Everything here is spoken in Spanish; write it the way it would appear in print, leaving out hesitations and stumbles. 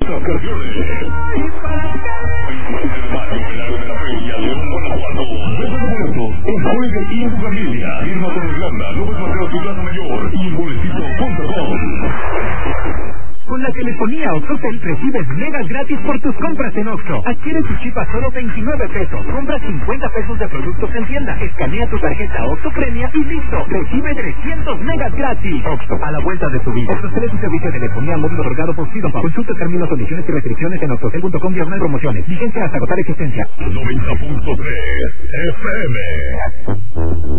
vacaciones. Juegue en tu familia. Irma Torreslanda, López Mateo, Ciudad Mayor y Boletito.com. Con la telefonía Oxotel recibes megas gratis por tus compras en Oxxo. Adquiere tu chip a solo 29 pesos. Compra 50 pesos de productos en tienda. Escanea tu tarjeta Oxxo Premia y listo. Recibe 300 megas gratis. Oxxo, a la vuelta de tu vida. Oxxo es un servicio de telefonía móvil otorgado por Fidompa. Consulta términos, condiciones y restricciones en oxotel.com/promociones. Vigencia hasta agotar existencia. 90.3 FM.